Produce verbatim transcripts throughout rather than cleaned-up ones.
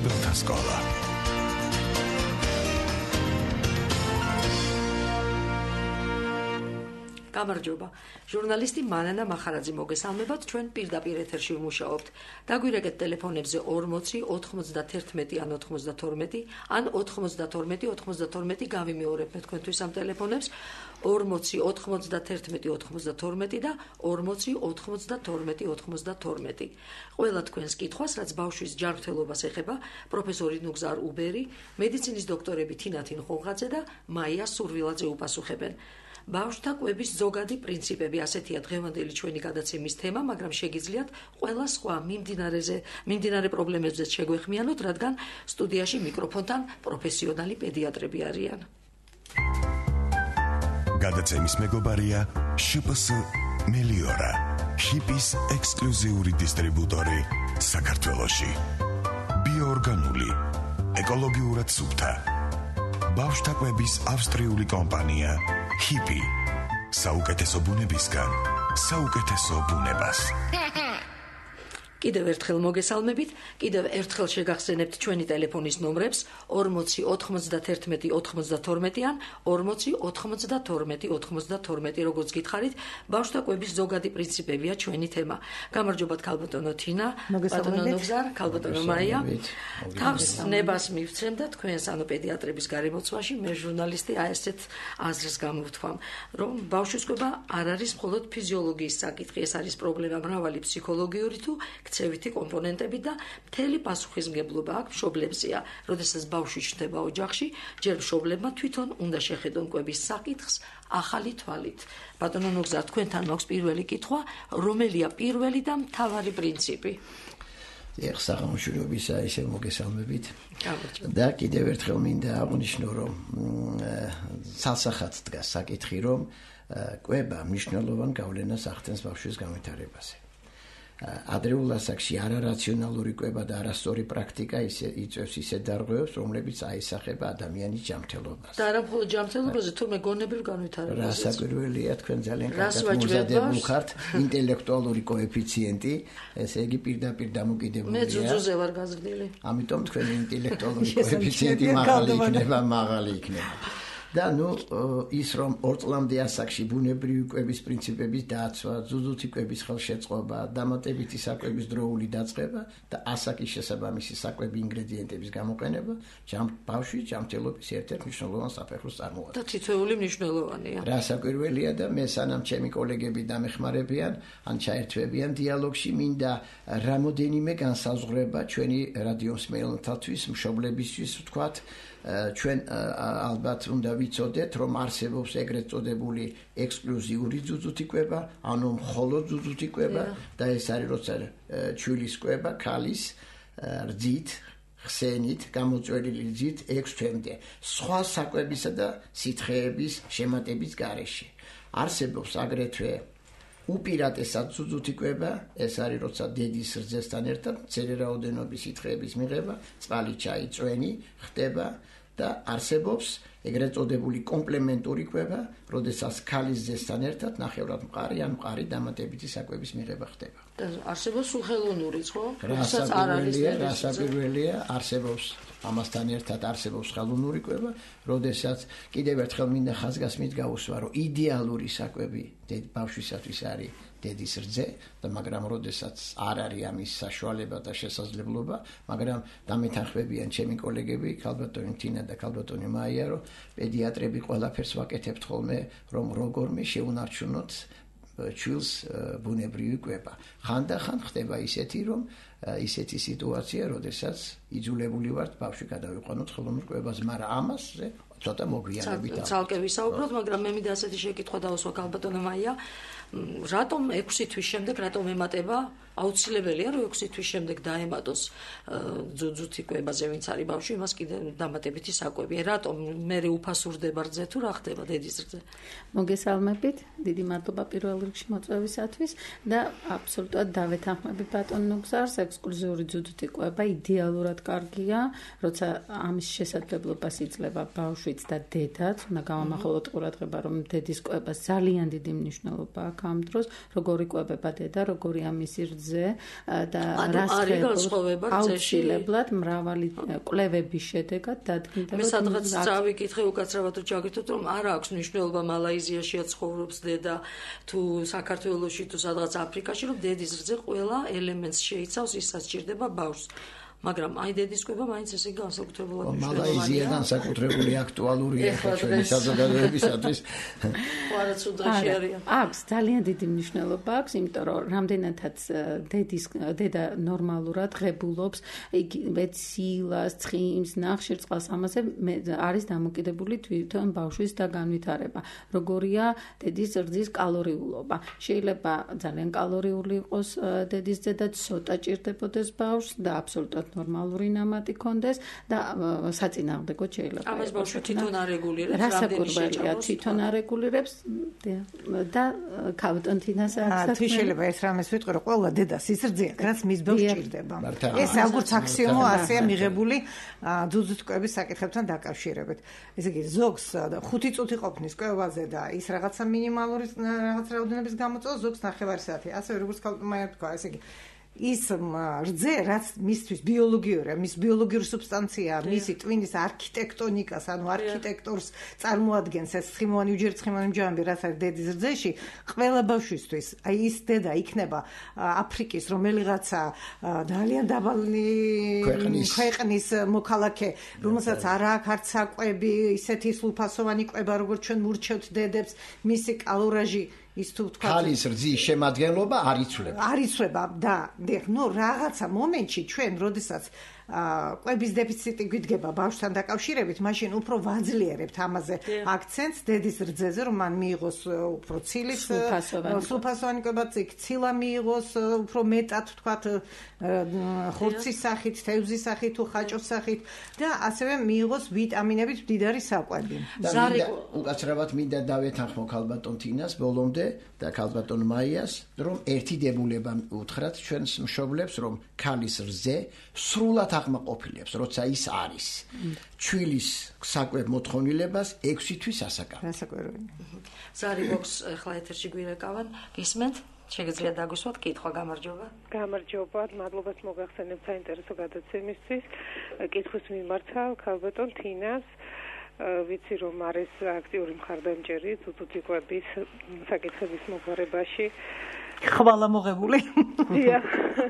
მშობელთა სკოლა. გამარჯობა. ჟურნალისტი მანანა მახარაძე მოგესალმებათ, ჩვენ პირდაპირ ეთერში ვმუშაობთ. დაგვირეკეთ ტელეფონებზე ორმოცი ოთხმოცდაათი ან ოცდათორმეტი ან ოცდათორმეტი ოცდათორმეტი გავიმეორებ მე თქვენთვის ამ ტელეფონებს ორმოცი ოთხმოცდაათი ოცდათორმეტი და ორმოცი ოთხმოცდათორმეტი ოცდათორმეტი. ყველა თქვენს კითხვას, რაც ბავშვის ჯანმრთელობას ეხება, პროფესორი ნუგზარ უბერი, მედიცინის დოქტორები თინათინ ხონღაძე და მაია სურვილაძე უპასუხებენ. ბავშვთა კვების ზოგადი პრინციპები, ასეთია დღევანდელი ჩვენი გადაცემის თემა, მაგრამ შეგიძლიათ ყველა სხვა მიმდინარეზე, მიმდინარე პრობლემებზეც შეგვეხმიანოთ, რადგან სტუდიაში მიკროფონთან პროფესიონალი პედიატრები არიან. გადაცემის მეგობარია შპს მელიორა, ჰიპის ექსკლუზიური დისტრიბუტორი საქართველოში. ბიოორგანული, ეკოლოგიურად სუფთა. ბავშვთა კვების ავსტრიული კომპანია ჰიპი. საუკეთესო ბუნებისგან, საუკეთესო ბუნებას. კიდევ ერთხელ მოგესალმებით, კიდევ ერთხელ შეგახსენებთ ჩვენი ტელეფონის ნომრებს ორმოცი ოთხმოცდაათი ოცდათორმეტი ან ორმოცი ოთხმოცდათორმეტი ოცდათორმეტი, როგორც გითხარით, ბავშვთა კვების ზოგადი პრინციპებია ჩვენი თემა. გამარჯობათ ქალბატონო თინა, ბატონო ნუგზარ, ქალბატონო მაია. თავს ნებას მივცემ და თქვენს ანუ პედიატრების გარემოცვაში მე ჟურნალისტი აი ესეთ აზრს გამოვთქვამ, რომ ბავშვის კვება არ არის მხოლოდ ფიზიოლოგიის საკითხი, ეს არის პრობლემა მრავალი ფსიქოლოგიური თუ ქცევითი კომპონენტები და მთელი პასუხისმგებლობა აქ მშობლებზეა. როდესაც ბავშვი ჩნდება ოჯახში, ჯერ მშობლებმა თვითონ უნდა შეხედონ კვების საკითხს ახალი თვალით. ბატონო ნუგზარ, თქვენთან მაქვს პირველი კითხვა, რომელია პირველი და მთავარი პრინციპი? ეხ საღამოშურობისა ისე მოგესალმებით. და კიდევ ერთხელ მინდა აღვნიშნო, რომ ცალსახად დგას საკითხი, რომ კვება მნიშვნელოვან გავლენას ახდენს ბავშვის განვითარებაზე. ადრეულ ასაკში არარაციონალური კვება და არასწორი პრაქტიკა ისე იწვევს ისე დარღვევებს, რომლებიც აისახება ადამიანის ჯანმრთელობას. და არა მხოლოდ ჯანმრთელობაზე, თუმცა გონებრივ განვითარებაზე. რასაკვირველია, თქვენ ძალიან კარგად მოზადებულ ხართ, ინტელექტუალური კოეფიციენტი, ესე იგი პირდაპირ დამოკიდებულია. მე ძუძუზე ვარ გაზრდილი. ამიტომ თქვენი ინტელექტუალური კოეფიციენტი მაღალი იქნება, მაღალი იქნება. და ნუ ის რომ ორ წლამდე ასაკში ბუნებრივი კვების პრინციპების დაცვა, ძუძუთი კვების ხელშეწყობა, დამატებითი საკვების დროული დაწყება და ასაკის შესაბამისი საკვები ინგრედიენტების გამოყენება ბავშვის ჯანმრთელობის ერთ-ერთ მნიშვნელოვან საფეხურს წარმოადგენს. და თითოეული მნიშვნელოვანია. რასაკვირველია და მე სანამ ჩემი კოლეგები დამეხმარებიან, ან ჩაერთვებიან დიალოგში, მინდა რამოდენიმე განსაზღვრება ჩვენი რადიო მსმენელთათვის, მშობლებისთვის ვთქვათ, ჩვენ ალბათ უნდა ვიცოდეთ, რომ არსებობს ეგრეთ წოდებული ექსკლუზიური ძუძუთი კვება, ანუ მხოლოდ ძუძუთი კვება და ეს არის როცა ჩვილის კვება ქალის რძით, ხსენით, გამოწვეული რძით ექვს თვემდე, სხვა საკვებისა და სითხეების შემატების გარეშე. არსებობს აგრეთვე უპირატესად ძუძუთი კვება, ეს არის როცა დედის რძესთან ერთად მცირე რაოდენობის სითხეების მიღება, წყალი, ჩაი, წვენი ხდება და არსებობს ეგრეთ წოდებული კომპლემენტური კვება, როდესაც ქალის რძესთან ერთად ნახევრად მყარი ან მყარი დამატებითი საკვების მიღება ხდება. და არსებობს უხელოვნურიც, ხო? რასაც არ არის რასაკვირველია, არსებობს ამასთან ერთად არსებობს ხელოვნური კვება, როდესაც კიდევ ერთხელ მინდა ხაზგასმით გავუსვა, რომ იდეალური საკვები ბავშვისათვის არის დედის რძე და მაგრამ როდესაც არ არის ამის საშუალება და შესაძლებლობა, მაგრამ დამეთანხმებიან ჩემი კოლეგები, ქალბატონი თინა და ქალბატონი მაია, რომ პედიატრები ყველაფერს ვაკეთებთ ხოლმე, რომ როგორმე შეუნარჩუნოთ ჩვილს ბუნებრივი კვება. ხანდახან ხდება ისეთი, რომ ისეთი სიტუაცია, როდესაც იძულებული ვართ ბავშვი გადავიყვანოთ ხელოვნურ კვებას, მაგრამ ამას ცოტა მოგვიანებით. ცალკე ვისაუბროთ, მაგრამ მე მინდა ასეთი შეკითხვა დავუსვა ქალბატონო მაია, რატომ ექვსი თვის შემდეგ რატომ ემატება აუცილებელია რომ ექვსი თვის შემდეგ დაემატოს ძუძუთი კვებაზე ვინც არის ბავშვი იმას კიდე დამატებითი საკვები რატომ მე უფასურდება რძე თუ რა ხდება დედის რძე მოგესალმებით დიდი მადლობა პირველ რიგში მოწვევისათვის და აბსოლუტურად დავეთანხმები ბატონ ნუგზარს ექსკლუზიური ძუძუთი კვება idеალურად კარგია როცა ამის შესაძლებლობას იძლევა ბავშვიც და დედაც უნდა გავამახვილოთ ყურადღება რომ დედის კვებას ძალიან დიდი მნიშვნელობა აქვს ამ დროს როგორი კვებება დედა როგორი ამისი რძე და რას ხდება აუცილებლად მრავალი კვლევების შედეგად დადგინდა მე სადღაც წავიკითხე უკაცრავად თუ ჩაგითოთ რომ არ აქვს მნიშვნელობა მალაიზიაშია ცხოვრობს დედა თუ საქართველოში თუ სადღაც აფრიკაში რომ დედის რძე ყველა ელემენტს შეიცავს ისაც ჭირდება ბავშვს მაგრამ აი დედის კვება მაინც ესე განსაკუთრებულად მნიშვნელოვანია. მალაიზიიდან საკუთრებული აქტუალურია ჩვენი საზოგადოებისათვის. ყარაც უდაში არის. აქვს ძალიან დიდი მნიშვნელობა აქვს, იმიტომ რომ რამდენადაც დედის დედა ნორმალურად ღებულობს, იგი ვეცილას, ცხიმს, ნახშირწყალს ამაზე არის დამოკიდებული თვითონ ბავშვის და განვითარება. როგორია დედის რძის კალორიულობა. შეიძლება ძალიან კალორიული იყოს დედის რძე და ცოტა ჭირდებოდეს ბავშვს და აბსოლუტურად ნორმალური ნამატი კონდეს და საწინააღმდეგო შეიძლება. ამას ბავშვი თვითონ არეგულირებს, რამდენი შეჭამოს. თვითონ არეგულირებს და ქალბატონ თინას აქვს. თუ შეიძლება ეს რამეს ვიტყვი, რომ ყველა დედას ის რძე აქვს, რაც მის ბავშვს ჭირდება. ეს როგორც აქსიომო ასეა მიღებული ძუძუთკვების საკითხებთან დაკავშირებით. ესე იგი, ზოგს ხუთი წუთი ყოფნის კვებაზე და ის რაღაცა მინიმალური რაღაც რაოდენობის გამოწვევა, ზოგს ნახევარი საათი. ასე როგორც ქალბატონმა თქვა, ესე იგი ის რძე, რაც მისთვის ბიოლოგიურია, მის ბიოლოგიური სუბსტანციაა, მისი ტვინის არქიტექტონიკას, ანუ არქიტექტურს წარმოადგენს ეს ცხიმოვანი უჯერი ცხიმოვანი მჟავები, რაც არის დედის რძეში, ყველა ბავშვისთვის, აი ის დედა იქნება აფრიკის რომელიღაცა ძალიან დაბალი ქვეყნის მოქალაქე, რომელსაც არ აქვს არც საკვები, ისეთი სრულფასოვანი კვება, როგორც ჩვენ მურჩევთ დედებს, მისი კალორაჟი ის თუ თქვა ქალის რძის შემადგენლობა არ იცვლება. არ იცვლება და ნუ რაღაცა მომენტში ჩვენ როდესაც კვების დეფიციტი გვიდგება ბავშვთან დაკავშირებით, მაშინ უფრო ვაძლიერებთ ამაზე აქცენტს დედის რძეზე, რომ მან მიიღოს უფრო ცილის სრულფასოვანი კვება, ცილა მიიღოს უფრო მეტად თქვათ ხორცის სახით, თევზის სახით თუ ხაჭოს სახით და ასევე მიიღოს ვიტამინებით მდიდარი საკვები. უკაცრავად მინდა დავეთანხმო ქალბატონ თინას ბოლომდე და ქალბატონ მაიას, რომ ერთი დებულება უთხრათ ჩვენს მშობლებს, რომ ქალის რძე სრულად აღმაყოფილებს, როცა ის არის. ჩვილის საკვებ მოთხოვნილებას ექვსი თვის ასაკავ. ასაკოვანი. ზარი გვაქვს ახლა ეთერში გვირეკავენ. გისმენთ? შეგიძლიათ დაგუსვათ კითხვა, გამარჯობა. გამარჯობა, მადლობას მოგახსენებთ საინტერესო გადაცემისთვის. კითხვის მიმართა ქალბატონ თინას. ვიცი რომ არის აქტიური მხარდამჭერი ძუძუთი კვების საკითხების მოგვარებაში. ხვალა მოღებული. დიახ.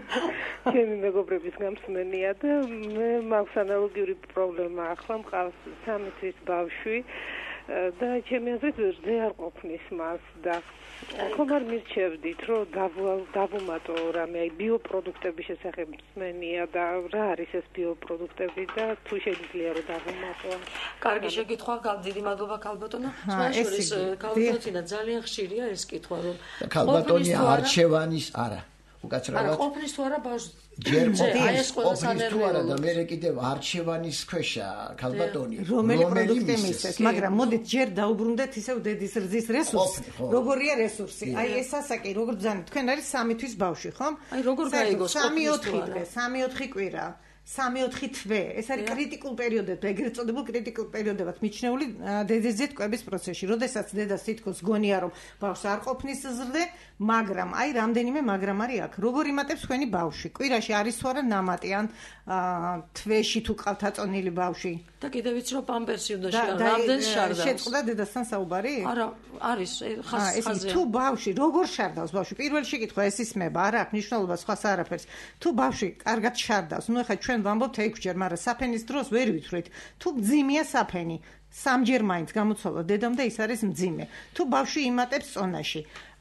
ჩემი მეგობრების გამსმენია და მე მაქვს ანალოგიური პრობლემა. ახლა მყავს სამი თვის ბავშვი და ჩემი აზრით რძე არ ყოფნის მას და ხომ არ მირჩევდით რომ დავუმატო რამე აი ბიოპროდუქტების შესახებ მსმენია და რა არის ეს ბიოპროდუქტები და თუ შეიძლება რომ დავუმატო. კარგი შეკითხვა, დიდი მადლობა ქალბატონო. შუაშორის ქალბატონა ძალიან ხშირია ეს კითხვა რომ ქალბატონი არჩევანის არა უკაცრავად არა ყოფნის თუ არა ბავშვს ჯერ ყოფნის თუ არა და მე კიდევ არჩევანის ქვეშა ქალბატონი რომელი პროდუქტი მისცეს, მაგრამ მოდით ჯერ დაუბრუნდეთ ისევ დედის რძის რესურსს. როგორია რესურსი? აი ეს ასაკი როგორ ბრძანეთ? თქვენ არის სამი თვის ბავშვი, ხომ? აი როგორ გაიგოს სამი ოთხი დღე, სამი ოთხი კვირა. სამი ოთხი თვე, ეს არის კრიტიკულ პერიოდები, ეგრეთ წოდებულ კრიტიკულ პერიოდებად მიჩნეული დედის რძის კვების პროცესში. როდესაც დედას თითქოს გონია რომ ბავშვს არ ყოფნის რძე, მაგრამ აი რამდენიმე მაგრამ არის აქ. როგორ იმატებს თქვენი ბავშვი? კვირაში არის თუ არა ნამატი ან თვეში თუ ყავთ აწონილი ბავშვი? და კიდევ ვიცი რომ პამპერსი უნდა რამდენს შარდავს. შეწყდა დედასთან საუბარი? არა, არის ხაზი. თუ ბავშვი როგორ შარდავს ბავშვი? პირველი შეკითხვა ეს ისმება, არა აქვს მნიშვნელობა სხვას არაფერს. თუ ბავშვი კარგად შარდავს, ნუ ეხლა ჩვენ ვამბობთ ექვსჯერ, მაგრამ საფენის დროს ვერ ვითვლით. თუ მძიმეა საფენი, სამჯერ მაინც გამოცვალა დედამ და ის არის მძიმე. თუ ბავშვი იმატებს წონაში,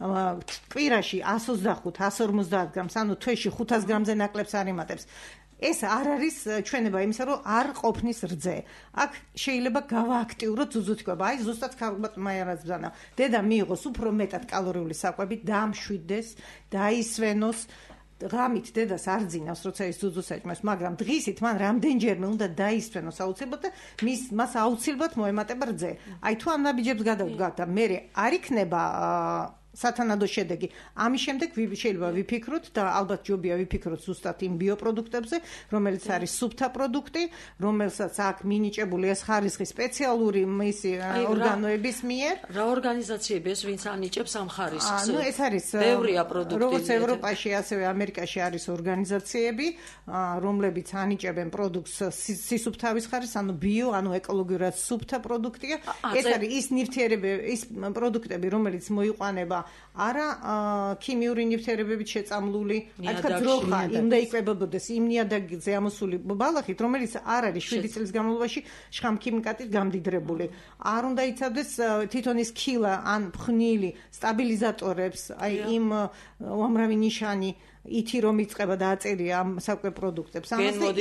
კვირაში εκατს ოცდახუთ, εκατს ორმოცდაათ გრამს, ანუ თვეში ხუთას გრამზე ნაკლებს არ იმატებს. ეს არ არის ჩვენება იმისა, რომ არ ყოფნის რძე. აქ შეიძლება გავააქტიუროთ ძუძუთი კვება. აი ზუსტად ქალბატონ მაიარას ბრძანა. დედა მიიღოს უფრო მეტად კალორიული საკვები, დაამშვიდეს, დაისვენოს. ღამით დედას არ ძინავს, როცა ის ძუძუს ეჭმევს, მაგრამ დღისით მან რამდენჯერმე უნდა დაისვენოს აუცილებლად და მის მას აუცილებლად მოემატება რძე. აი თუ ამ ნაბიჯებს გადავდგათ და მე არ იქნება სათანადო შედეგი. ამის შემდეგ შეიძლება ვიფიქროთ და ალბათ ჯობია ვიფიქროთ ზუსტად იმ ბიოპროდუქტებზე, რომელიც არის სუფთა პროდუქტი, რომელსაც აქვს მინიჭებული ეს ხარისხი სპეციალური მისი ორგანოების მიერ. რა ორგანიზაციები ეს ვინც ანიჭებს ამ ხარისხს? ნუ ეს არის ბევრია პროდუქტი. როგორც ევროპაში, ასევე ამერიკაში არის ორგანიზაციები, რომლებიც ანიჭებენ პროდუქტს სისუფთავის ხარისხს, ანუ ბიო, ანუ ეკოლოგიურად სუფთა პროდუქტია. ეს არის ის ნივთიერებები, ის პროდუქტები, რომელიც მოიყვანება არა ქიმიური ნივთიერებებით შეწამლული, აი თქვა ძროხა, უნდა იკვებებოდეს იმ ნიადაგზე ამოსული ბალახით, რომელიც არ არის შვიდი წლის განმავლობაში შხამქიმიკატით გამდიდრებული. არ უნდა იცავდეს თვითონ ის ქილა ან ფხნილი სტაბილიზატორებს, აი იმ უამრავი ნიშანი ითი რომ იწყება და აწერია ამ საკვე პროდუქტებს.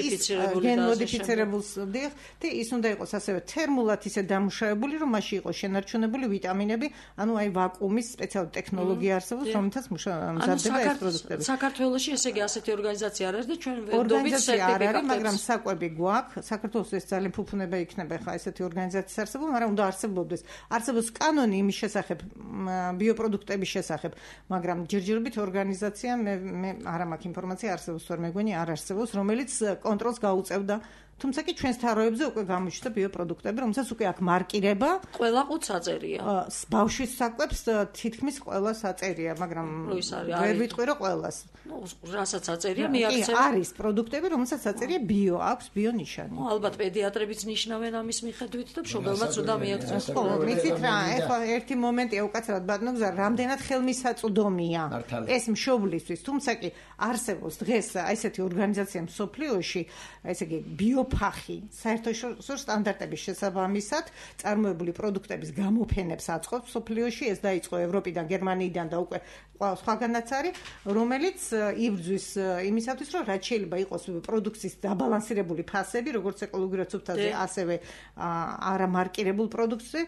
გენმოდიფიცირებულს დიახ, და ის უნდა იყოს ასევე თერმულად ისე დამუშავებული, რომ მასში იყოს შენარჩუნებული ვიტამინები, ანუ აი ვაკუუმის სპეციალური ტექნოლოგია არსებობს, რომელთაც მზადდება ეს პროდუქტები. საქართველოში ესე იგი ასეთი ორგანიზაცია არ არის და ჩვენ ორგანიზაცია არ არის, მაგრამ საკვები გვაქვს. საქართველოს ეს ძალიან ფუფუნება იქნება ხა ესეთი ორგანიზაციის არსებობა, მაგრამ უნდა არსებობდეს. არსებობს კანონი იმის შესახებ, ბიოპროდუქტების შესახებ, მაგრამ ჯერჯერობით ორგანიზაცია მე არა მაქვს ინფორმაცია არსებობს თუ არ მეგონი არ არსებობს, რომელიც კონტროლს გაუწევდა. თუმცა კი ჩვენს თაროებზე უკვე გამოჩნდა ბიოპროდუქტები, რომელსაც უკვე აქვს მარკირება. ყველა ყუთს აწერია. ბავშვის საკვებს თითქმის ყველას აწერია, მაგრამ ვერ ვიტყვი რომ ყველას. რასაც აწერია, მიაქცევს. არის პროდუქტები, რომელსაც აწერია ბიო, აქვს ბიო ნიშანი. ალბათ პედიატრებიც ნიშნავენ ამის მიხედვით და მშობელმაც უნდა მიაქცევს. ხო, მიცით რა, ეხლა ერთი მომენტია უკაცრავად ბატონო გზა, რამდენად ხელმისაწვდომია ეს მშობლისთვის, თუმცა კი არსებობს დღეს ესეთი ორგანიზაცია მსოფლიოში, ესე იგი ბიო ფახი საერთაშორისო სტანდარტების შესაბამისად წარმოებული პროდუქტების გამოფენებს აწყობს მსოფლიოში, ეს დაიწყო ევროპიდან, გერმანიიდან და უკვე სხვაგანაც არის, რომელიც იბრძვის იმისათვის, რომ რაც შეიძლება იყოს პროდუქციის დაბალანსირებული ფასები, როგორც ეკოლოგიურად სუფთაზე, ასევე არამარკირებულ პროდუქტზე,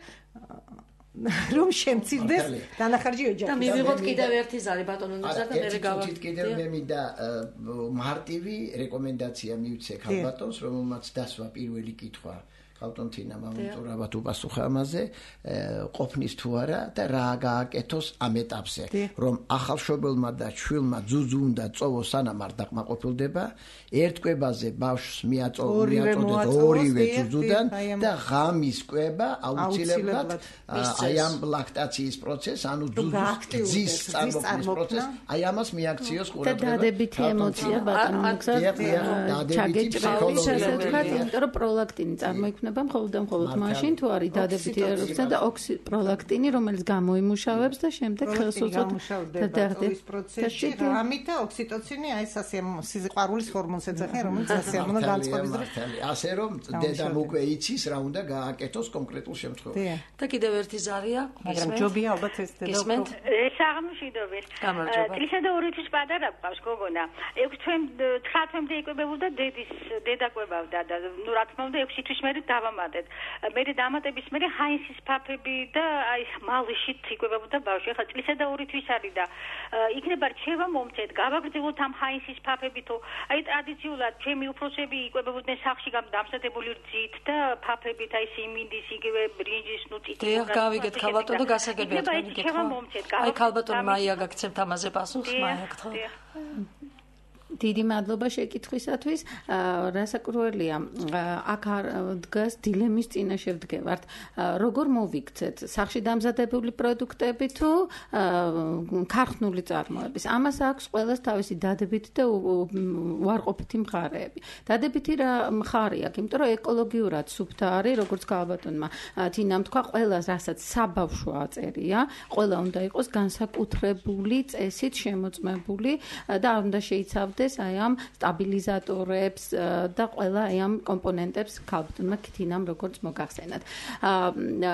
რომ შემცირდეს დანახარჯი ოჯახი. და მივიღოთ კიდევ ერთი ზარი ბატონო ნუზა და მე გავარ. კიდევ მე მინდა მარტივი რეკომენდაცია მივცე ხალბატონს, რომელმაც დასვა პირველი კითხვა ხალტონთინა მამონტურავად უპასუხა ამაზე, ყოფნის თუ არა და რა გააკეთოს ამ ეტაპზე, რომ ახალშობილმა და ჩვილმა ძუძუ უნდა წოვოს სანამ არ დაკმაყოფილდება, ერთ კვებაზე ბავშვს მიაწოდეთ ორივე ძუძუდან და ღამის კვება აუცილებლად აი ამ ლაქტაციის პროცესს, ანუ ძუძუს ძის წარმოქმნის პროცესს, აი ამას მიაქციოს ყურადღება. და დადებითი ემოცია ბატონო ჩაგეჭრავის ასე ვთქვათ, იმიტომ რომ პროლაქტინი წარმოიქმნება მხოლოდ და მხოლოდ მაშინ თუ არის დადებითი ერუქცია და ოქსიპროლაქტინი, რომელიც გამოიმუშავებს და შემდეგ ხელს უწყობს დადებითი პროცესში რამით და ოქსიტოცინი, აი ეს ასე სიყვარულის ჰორმონს ეძახიან, რომელიც სასიამოვნო განწყობის დროს ასე რომ დედამ უკვე იცის რა უნდა გააკეთოს კონკრეტულ შემთხვევაში. და კიდევ ერთი ზარია, მაგრამ ჯობია ალბათ ეს დედამ საღამოშიდობილ. ტრისა და ორი თვის პატარა ყავს გოგონა. ექვსი თვემდე იკვებებოდა დედის დედა კვებავდა და ნუ რა თქმა უნდა ექვსი თვის მერე დავამატეთ. მე დამატების მერე ჰაინსის ფაფები და აი მალიშით იკვებებოდა ბავშვი. ახლა წლისა და ორი თვის არის და იქნება რჩევა მომწეთ, გავაგრძელოთ ამ ჰაინსის ფაფები თუ აი ტრადიციულად ჩემი უფროსები იკვებებოდნენ სახლში დამზადებული რძით და ფაფებით აი სიმინდის იგივე ბრინჯის ნუ წითელი. დიახ, გავიგეთ ქალბატონო გასაგებია თქვენი კითხვა. აი ქალბატონო მაია გაგცემთ ამაზე პასუხს, მაია გთხოვ. დიდი მადლობა შეკითხვისათვის. რასაკურველია, აქ დგას დილემის წინაშე ვდგევართ. როგორ მოვიქცეთ სახში დამზადებული პროდუქტები თუ ქარხნული წარმოების? ამას აქვს ყველას თავისი დადებითი და უარყოფითი მხარეები. დადებითი რა მხარე აქვს, იმიტომ რომ ეკოლოგიურად სუფთა არის, როგორც ქალბატონმა თინამ თქვა, ყველას რასაც საბავშვო აწერია, ყველა უნდა იყოს განსაკუთრებული წესით შემოწმებული და არ უნდა შეიცავდეს აი ამ სტაბილიზატორებს და ყველა აი ამ კომპონენტებს ქალბატონმა თინამ როგორც მოგახსენათ.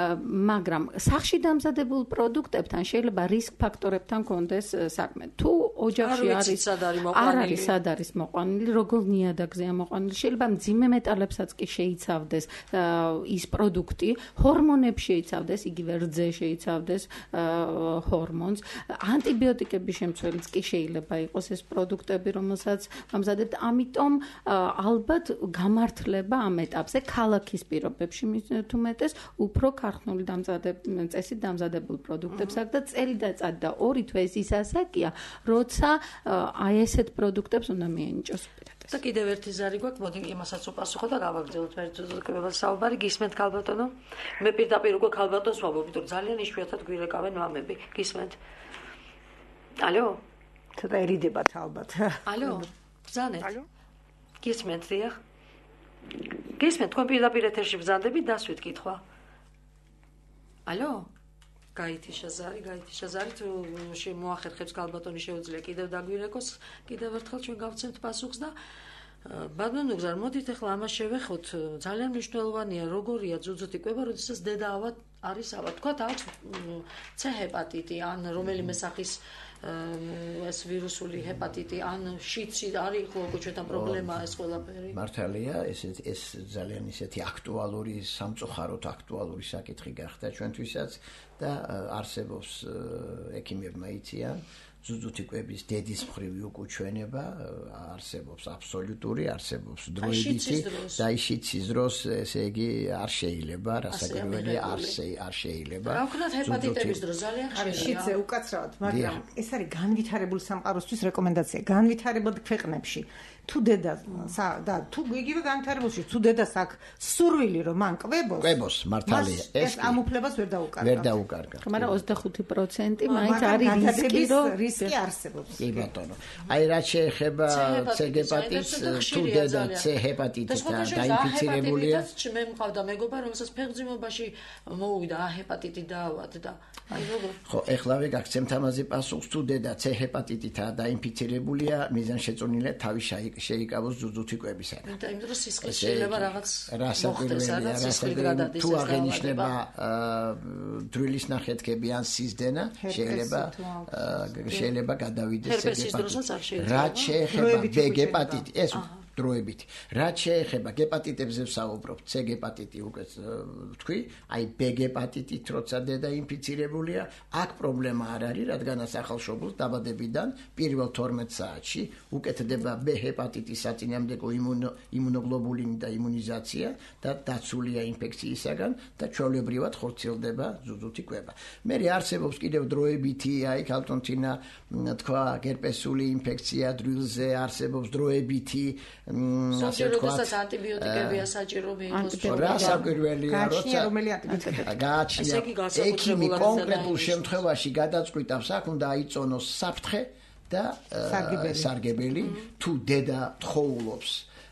მაგრამ სახში დამზადებულ პროდუქტებთან შეიძლება რისკ ფაქტორებთან კონდეს საქმე. თუ ოჯახში არის არ არის სად არის მოყვანილი, როგორ ნიადაგზეა მოყვანილი. შეიძლება მძიმე მეტალებსაც კი შეიცავდეს ის პროდუქტი, ჰორმონებს შეიცავდეს, იგივე რძე შეიცავდეს ჰორმონს. ანტიბიოტიკების შემცველიც კი შეიძლება იყოს ეს პროდუქტები, რომელსაც ამზადებთ. ამიტომ ალბათ გამართლება ამ ეტაპზე ქალაქის პირობებში თუ მეტეს უფრო ქარხნული წესით დამზადებულ პროდუქტებს აქვს და წელი დაწად და ორი თვე ის ასაკია, როცა აი ესეთ პროდუქტებს უნდა მიენიჭოს პირადად. და კიდევ ერთი ზარი გვაქვს, მოდი იმასაც უპასუხო და გავაგრძელოთ მერწოდაკებებად საუბარი. გისმენთ ქალბატონო? მე პირდაპირ უკვე ქალბატონს ვამბობ, რომ ძალიან იშვიათად გვირეკავენ მამები. გისმენთ? ალო? ცოტა ერიდებათ ალბათ. ალო? ბრძანეთ? ალო? გისმენთ დიახ? გისმენთ, თქვენ პირდაპირ ეთერში ბრძანდებით, დასვით კითხვა. ალო? გაითიშა ზარი, გაითიშა ზარი, თუ შემოახერხებს ქალბატონი შეუძლია კიდევ დაგვირეკოს, კიდევ ერთხელ ჩვენ გავცემთ პასუხს და ბატონო გზარ, მოდით ახლა ამას შევეხოთ. ძალიან მნიშვნელოვანია, როგორია ძუძუთი კვება, როდესაც დედა ავა არის ავა. თქვათ აქვს C ჰეპატიტი ან რომელიმე სახის ეს ვირუსული ჰეპატიტი ან შიცი არის ხოლმე ჩვენთან პრობლემაა ეს ყველაფერი. მართალია, ეს ეს ძალიან ისეთი აქტუალური, სამწუხაროდ აქტუალური საკითხი გახდა ჩვენთვისაც და არსებობს ექიმებმა იციან ძუძუთი კვების დედის მხრივი უკუჩვენება, არსებობს აბსოლუტური, არსებობს დროებითი და შიცის დროს ესე იგი არ შეიძლება, რასაკვირველია არ არ შეიძლება. რა ვქნათ ჰეპატიტების დროს ძალიან ხშირია. შიცე უკაცრავად, მაგრამ ეს არის განვითარებული სამყაროსთვის რეკომენდაცია. განვითარებულ ქვეყნებში თუ დედა და თუ იგივე განვითარებულში თუ დედას აქვს სურვილი რომ მან კვებოს კვებოს მართალია ეს ამ უფლებას ვერ დაუკარგავს ვერ დაუკარგავს მაგრამ ოცდახუთი პროცენტი მაინც არის რისკი რომ რისკი არსებობს კი ბატონო აი რაც შეეხება C ჰეპატიტს თუ დედა C ჰეპატიტით დაინფიცირებულია მე მყავდა მეგობა რომელსაც ფეხმძიმობაში მოუვიდა A ჰეპატიტი დაავად და აი როგორ ხო ეხლავე გაგცემთ ამაზე პასუხს თუ დედა C ჰეპატიტითაა დაინფიცირებულია მიზანშეწონილია თავი შეიკავოს ძუძუთი კვებისაგან. და იმ დროს სისხლი შეიძლება რაღაც მოხდეს, რაღაც სისხლი გადადის. თუ აღენიშნება დრილის ნახეთქები ან სისდენა, შეიძლება შეიძლება გადავიდეს C-ჰეპატიტი. რაც შეეხება B ჰეპატიტი, ეს დროებით. რაც შეეხება ჰეპატიტებზე ვსაუბრობ, C ჰეპატიტი უკვე ვთქვი, აი B ჰეპატიტით როცა დედა ინფიცირებულია, აქ პრობლემა არ არის, რადგანაც ახალშობილს დაბადებიდან პირველ თორმეტ საათში უკეთდება B ჰეპატიტის საწინააღმდეგო იმუნოგლობულინი და იმუნიზაცია და დაცულია ინფექციისაგან და ჩვეულებრივად ხორციელდება ძუძუთი კვება. მე არსებობს კიდევ დროებითი, აი ქალტონთინა თქვა გერპესული ინფექცია დრილზე არსებობს დროებითი ასე ვთქვათ ანტიბიოტიკებია საჭირო მიიღოს რა საკვირველია როცა რომელი ანტიბიოტიკები გააჩნია ექიმი კონკრეტულ შემთხვევაში გადაწყვიტავს აქ უნდა აიწონოს საფრთხე და სარგებელი თუ დედა თხოვულობს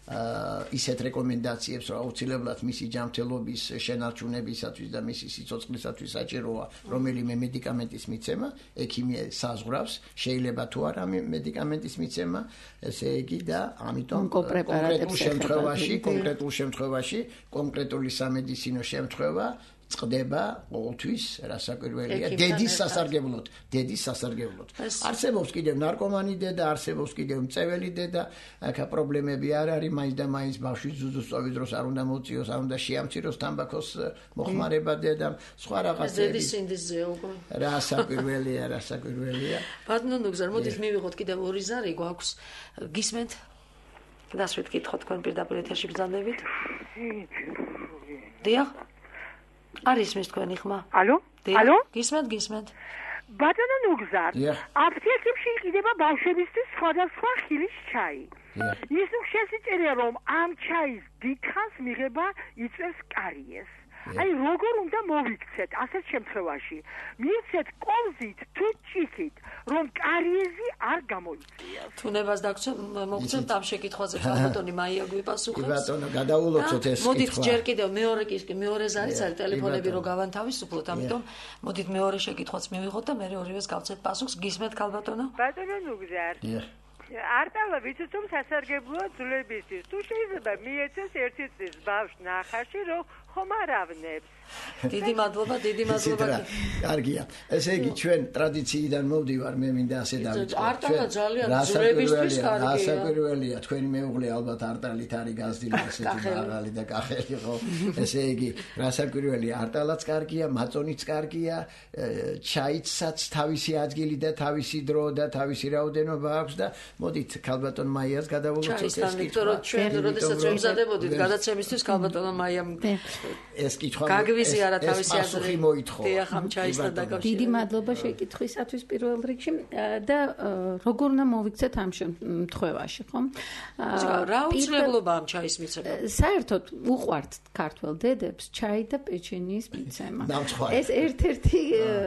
ისეთ რეკომენდაციებს რომ აუცილებლად მისი ჯანმრთელობის შენარჩუნებისათვის და მისი სიცოცხლისათვის საჭიროა რომელიმე მედიკამენტის მიცემა ექიმი საზღვრავს შეიძლება თუ არა მედიკამენტის მიცემა ესე იგი და ამიტომ კონკრეტულ შემთხვევაში კონკრეტულ შემთხვევაში კონკრეტული სამედიცინო შემთხვევა წდება ყოველთვის რასაკვირველია დედის სასარგებლოდ დედის სასარგებლოდ არსებობს კიდევ ნარკომანი დედა არსებობს კიდევ მწეველი დედა აქ პრობლემები არ არის მაინც და მაინც ბავშვის ძუძუს წოვის დროს არ უნდა მოწიოს არ უნდა შეამციროს თამბაქოს მოხმარება დედამ სხვა რაღაცები დედის სინდისზე უკვე რასაკვირველია რასაკვირველია ბატონო ნუგზარ მოდით მივიღოთ კიდევ ორი ზარი გვაქვს გისმენთ დასვით კითხოთ თქვენ პირდაპირ ეთერში ბრძანდებით დიახ არის მის თქვენი ხმა? ალო? ალო? გისმენთ, გისმენთ. ბატონო ნუგზარ, აფთიაქებში იყიდება ბავშვებისთვის სხვადასხვა ხილის ჩაი. ის შესიწერია რომ ამ ჩაის დიდხანს მიღება იწვევს კარიეს. აი როგორ უნდა მოვიქცეთ ასეთ შემთხვევაში? მივცეთ კოვზით თუ ჭიქით, რომ კარიეზი არ გამოიწვიოს. თუნებას მოგცემთ ამ შეკითხვაზე ბატონი მაია გვიპასუხებს. ბატონო, გადაულოცოთ ეს კითხვა. მოდით ჯერ კიდევ მეორე მეორე ზარიც არის ტელეფონები რომ გავანთავისუფლოთ, ამიტომ მოდით მეორე შეკითხვაც მივიღოთ და მე ორივეს გავცეთ პასუხს. გისმენთ ქალბატონო? ბატონო ნუგზარ. არტალა ვიცით რომ სასარგებლოა ძვლებისთვის. თუ შეიძლება მიეცეს ერთი წლის ბავშვს ნახარში რომ ხომ არ ავნებს. დიდი მადლობა, დიდი მადლობა. კარგია. ესე იგი ჩვენ ტრადიციიდან მოვდივარ, მე მინდა ასე დავიწყო. არტალა ძალიან ძვლებისთვის კარგია. რასაკვირველია, თქვენი მეუღლე ალბათ არტალით არის გაზრდილი ესეთი მაღალი და კახელი ხო? ესე იგი, რასაკვირველია, არტალაც კარგია, მაწონიც კარგია, ჩაიცაც თავისი ადგილი და თავისი დრო და თავისი რაოდენობა აქვს და მოდით ქალბატონ მაიას გადავულოცოთ ეს კითხვა. ჩვენ ჩვენ როდესაც ვემზადებოდით გადაცემისთვის ქალბატონო მაიამ ეს კითხვა გაგვიზია რა თავისი აზრი მოითხოვა. დიახ, ამ ჩაისთან დაკავშირებით. დიდი მადლობა შეკითხვისათვის პირველ რიგში და როგორ უნდა მოვიქცეთ ამ შემთხვევაში, ხო? რა უცნებლობა ამ ჩაის მიცემა? საერთოდ უყვართ ქართველ დედებს ჩაი და პეჩენიის მიცემა. ეს ერთ-ერთი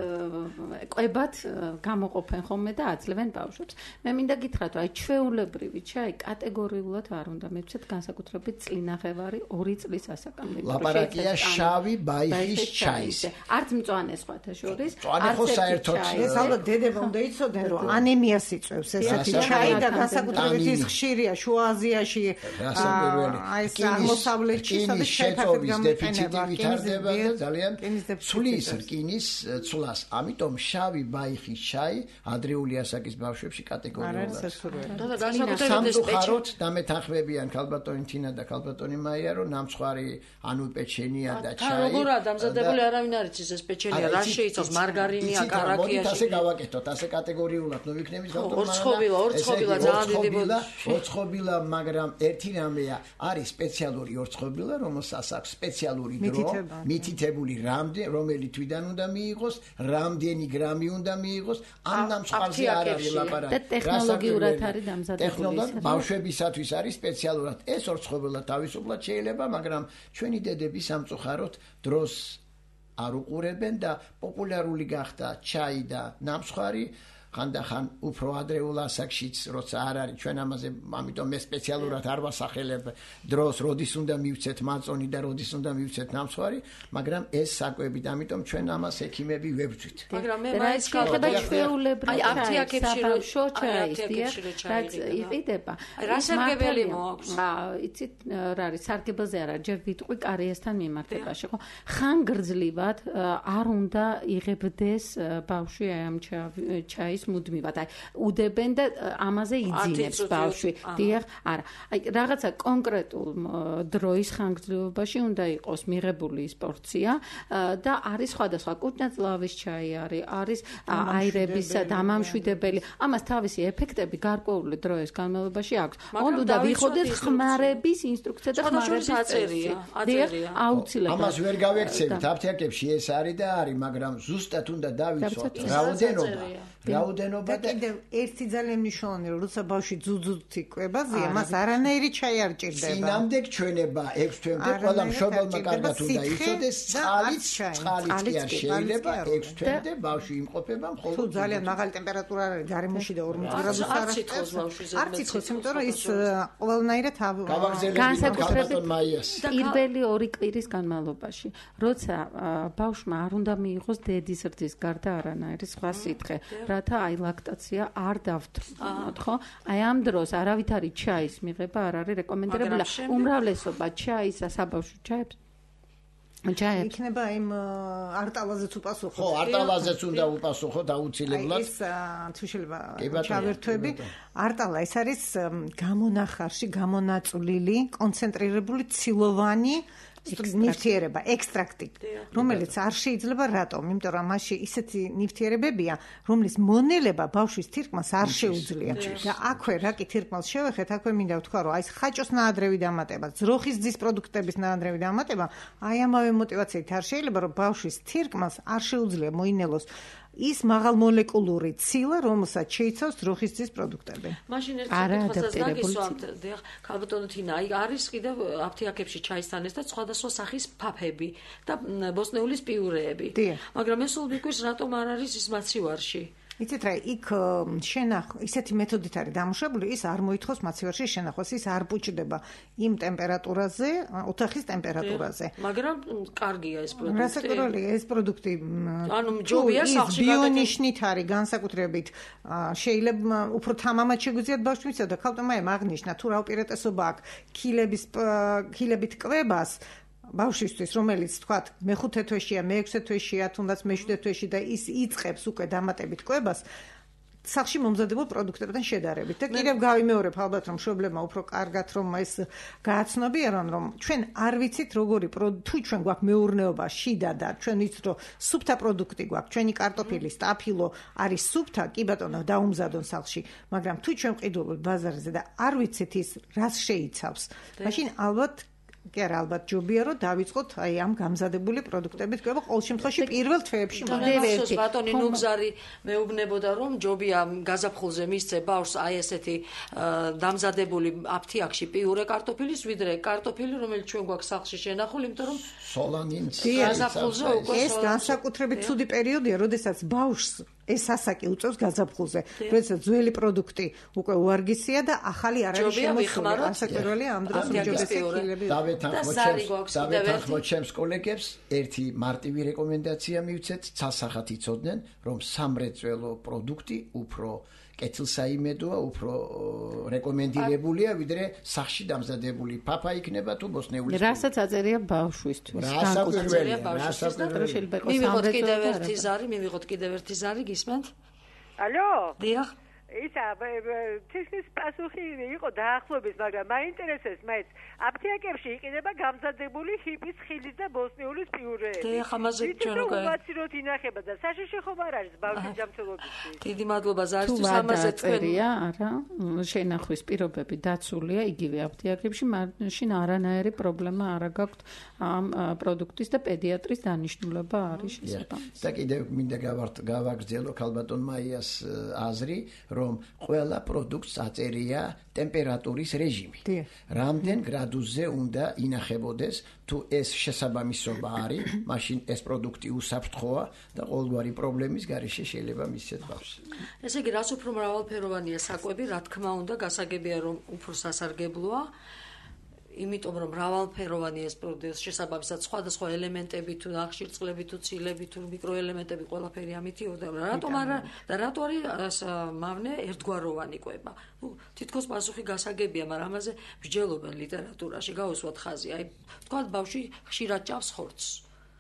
კვებად გამოყოფენ ხოლმე და აძლევენ ბავშვებს. მე მინდა გითხრათ, აი ჩვეულებრივი ჩაი კატეგორიულად არ უნდა მივცეთ, განსაკუთრებით წლინახევარი ორი წლის ასაკამდე. ლაპარაკია შავი ბაიხის ჩაის. არც მწვანე სხვათა შორის. მწვანე ხო საერთოდ ეს ალბათ დედებმა უნდა იცოდნენ, რომ ანემიას იწვევს ესეთი ჩაი და განსაკუთრებით ის ხშირია შუა აზიაში. აი ეს აღმოსავლეთში სადაც შეფერდების დეფიციტი ვითარდება და ძალიან ცვლის რკინის ცვლას. ამიტომ შავი ბაიხის ჩაი ადრეული ასაკის ბავშვებში კატეგორიულად სამწუხაროდ დამეთანხმებიან ქალბატონი თინა და ქალბატონი მაია, რომ ნამცხვარი ანუ პეჩენია და ჩაი. როგორაა დამზადებული, არავინ არ იცის ეს პეჩენია, რა შეიცავს, მარგარინია, კარაქია. ასე გავაკეთოთ, ასე კატეგორიულად მოვიქნებით გავდო. ორცხობილა, ორცხობილა ძალიან დიდი ბოდი. ორცხობილა, მაგრამ ერთი რამეა, არის სპეციალური ორცხობილა, რომელსაც აქვს სპეციალური დრო, მითითებული რამდენი, რომელი თვიდან უნდა მიიღოს, რამდენი გრამი უნდა მიიღოს, ამ ნამცხვარზე არ არის ლაპარაკი. და ტექნოლოგიურად არის დამზადებული. ტექნოლოგიურად ბავშვებისათვის არის სპეციალურად ეს ორცხობილა თავისუფლად შეიძლება, მაგრამ ჩვენი დედები სამწუხაროდ დროს არ უყურებენ და პოპულარული გახდა ჩაი და ნამცხვარი ხანდახან უფრო ადრეულ ასაკშიც როცა არ არის ჩვენ ამაზე ამიტომ მე სპეციალურად არ ვასახელებ დროს როდის უნდა მივცეთ მაწონი და როდის უნდა მივცეთ ნამცხვარი მაგრამ ეს საკვებით ამიტომ ჩვენ ამას ექიმები ვებრძვით მაგრამ მე მაინც გავხდა ჩვეულებრივ აი აფთიაქებში რო შოჩაის რაც იყიდება რასარგებელი მოაქვს იცით რა არის სარგებელზე არა ჯერ ვიტყვი კარეასთან მიმართებაში ხო ხანგრძლივად არ უნდა იღებდეს ბავშვი აი ამ ჩაის მუდმივად აი უდებენ და ამაზე იძინებს ბავშვი დიახ არა აი რაღაცა კონკრეტულ დროის ხანგრძლივობაში უნდა იყოს მიღებული ის პორცია და არის სხვადასხვა კუჭნაწლავის ჩაი არის არის აირებისა დამამშვიდებელი ამას თავისი ეფექტები გარკვეული დროის განმავლობაში აქვს უნდა ვიხოდეთ ხმარების ინსტრუქცია და ხმარების აწერია აწერია აუცილებლად ამას ვერ გავექცევით აფთიაქებში ეს არის და არის მაგრამ ზუსტად უნდა დავიცოთ რაოდენობა რაოდენობა და კიდევ ერთი ძალიან მნიშვნელოვანი რომ როცა ბავშვი ძუძუთ იკვებაზია მას არანაირი ჩაი არ ჭირდება წინამდე ჩვენება ექვს თვემდე ყველა მშობელმა კარგად უნდა იცოდეს წყალიც წყალიც კი არ შეიძლება ექვს თვემდე ბავშვი იმყოფება მხოლოდ თუ ძალიან მაღალი ტემპერატურა არის გარემოში და ორმოც გრადუსი არ იცხოვს ბავშვს არ იცხოვს იმიტომ რომ ის ყველანაირად განსაკუთრებით პირველი ორი კვირის განმავლობაში როცა ბავშვმა არ უნდა მიიღოს დედის რძის გარდა არანაირი სხვა სითხე რათა აი ლაქტაცია არ დავთროთ, ხო? აი ამ დროს არავითარი ჩაის მიღება არ არის რეკომენდებული. უმრავლესობა ჩაის საბავშვო ჩაებს ჩაებს იქნება იმ არტალაზეც უპასუხოთ. ხო, არტალაზეც უნდა უპასუხოთ აუცილებლად. ეს თუ შეიძლება ჩავერთვები. არტალა ეს არის გამონახარში გამონაწვლილი კონცენტრირებული ცილოვანი ნივთიერება, ექსტრაქტი, რომელიც არ შეიძლება რატომ? იმიტომ რომ მასში ისეთი ნივთიერებებია, რომლის მონელება ბავშვის თირკმას არ შეუძლია. და აქვე რა კი თირკმას შევეხეთ, აქვე მინდა ვთქვა, რომ აი ეს ხაჭოს ნაადრევი დამატება, ძროხის ძის პროდუქტების ნაადრევი დამატება, აი ამავე мотиваციით არ შეიძლება, რომ ბავშვის თირკმას არ შეუძლია მოინელოს ის მაღალმოლეკულური ცილა, რომელსაც შეიცავს ძროხის ძის პროდუქტები. მაშინ ერთ კითხვასაც დაგისვამთ, დიახ, ქალბატონო თინა, აი არის კიდევ აფთიაქებში ჩაისთან ერთად სხვადასხვა სახის ფაფები და ბოსტნეულის პიურეები. მაგრამ ეს სულ მიგვირს რატომ არ არის ის მაცივარში? იცით რა, იქ შენახ, ისეთი მეთოდით არის დამუშავებული, ის არ მოითხოვს მაცივარში შენახვას, ის არ პუჭდება იმ ტემპერატურაზე, ოთახის ტემპერატურაზე. მაგრამ კარგია ეს პროდუქტი. რასაკვირველია ეს პროდუქტი. ანუ ჯობია სახლში ბიონიშნით არის განსაკუთრებით, შეიძლება უფრო თამამად შეგვიძლიათ ბავშვი მისცა და ქალტომაემ აღნიშნა თუ რა უპირატესობა აქვს ქილების ქილებით კვებას ბავშვისთვის, რომელიც თქვათ მეხუთე თვეშია, მეექვსე თვეშია, თუნდაც მეშვიდე თვეში და ის იწყებს უკვე დამატებით კვებას სახში მომზადებულ პროდუქტებთან შედარებით. და კიდევ გავიმეორებ ალბათ რომ მშობლებმა უფრო კარგად რომ ეს გააცნობიერონ რომ ჩვენ არ ვიცით როგორი თუ ჩვენ გვაქვს მეურნეობა შიდა და ჩვენ ვიცით რომ სუფთა პროდუქტი გვაქვს, ჩვენი კარტოფილი, სტაფილო არის სუფთა, კი ბატონო დაუმზადონ სახლში, მაგრამ თუ ჩვენ ვყიდულობთ ბაზარზე და არ ვიცით ის რას შეიცავს, მაშინ ალბათ კი არა, ალბათ ჯობია რომ დავიწყოთ აი ამ გამზადებული პროდუქტებით კვება ყოველ შემთხვევაში პირველ თვეებში. მოდევერტი ბატონი ნუგზარი მეუბნებოდა რომ ჯობია გაზაფხულზე მისცე ბავშვს აი ესეთი დამზადებული აფთიაქში პიურე კარტოფილის, ვიდრე კარტოფილი რომელიც ჩვენ გვაქვს სახლში შენახული, იმიტომ რომ სოლანინს გაზაფხულზე უკვე ეს განსაკუთრებით ცუდი პერიოდია, როდესაც ბავშვს ეს ასაკი უწევს გაზაფხულზე, როდესაც ძველი პროდუქტი უკვე უარგისია და ახალი არ არის შემოსული. ასაკეროლია ამ დროს უჯობესია ხილები. დავეთანხმოთ ჩემს კოლეგებს, ერთი მარტივი რეკომენდაცია მივცეთ, ცალსახად იცოდნენ, რომ სამრეწველო პროდუქტი უფრო კეთილსაიმედოა, უფრო რეკომენდირებულია, ვიდრე სახში დამზადებული ფაფა იქნება თუ ბოსნეული. რასაც აწერია ბავშვისთვის. რასაკვირველია, რასაკვირველია. მივიღოთ კიდევ ერთი ზარი, მივიღოთ კიდევ ერთი ზარი, გისმენთ? ალო? დიახ. ისა თითქმის პასუხი იყო დაახლოების, მაგრამ მაინტერესებს მაინც აფთიაქებში იყიდება გამზადებული ჰიპის ხილის და ბოსნიულის პიურე. დიახ, ამაზე ჩვენ უკვე უაციროთ ინახება და საშიში ხომ არ არის ბავშვის ჯანმრთელობისთვის. დიდი მადლობა ზარისთვის, ამაზე თქვენ არა, შენახვის პირობები დაცულია იგივე აფთიაქებში, მაშინ არანაირი პრობლემა არ გაქვთ ამ პროდუქტის და პედიატრის დანიშნულება არის შესაბამისი. და კიდევ მინდა გავაგრძელო ქალბატონ მაიას აზრი, რომ ყველა პროდუქტს აწერია ტემპერატურის რეჟიმი. რამდენ გრადუსზე უნდა ინახებოდეს, თუ ეს შესაბამისობა არის, მაშინ ეს პროდუქტი უსაფრთხოა და ყოველგვარი პრობლემის გარეშე შეიძლება მისცეთ ბავშვს. ესე იგი, რაც უფრო მრავალფეროვანია საკვები, რა თქმა უნდა, გასაგებია რომ უფრო სასარგებლოა. იმიტომ რომ მრავალფეროვანი ეს პროდუქტი შესაბამისად სხვადასხვა ელემენტები თუ ნახშირწყლები თუ ცილები თუ მიკროელემენტები ყველაფერი ამითიორდა რატომ არა და რატო არის მავნე ერთგვაროვანი კვება. ნუ თითქოს პასუხი გასაგებია, მაგრამ ამაზე მსჯელობენ ლიტერატურაში, გაუსვათ ხაზი. აი თქვა ბავშვი ხშირად ჭამს ხორცს.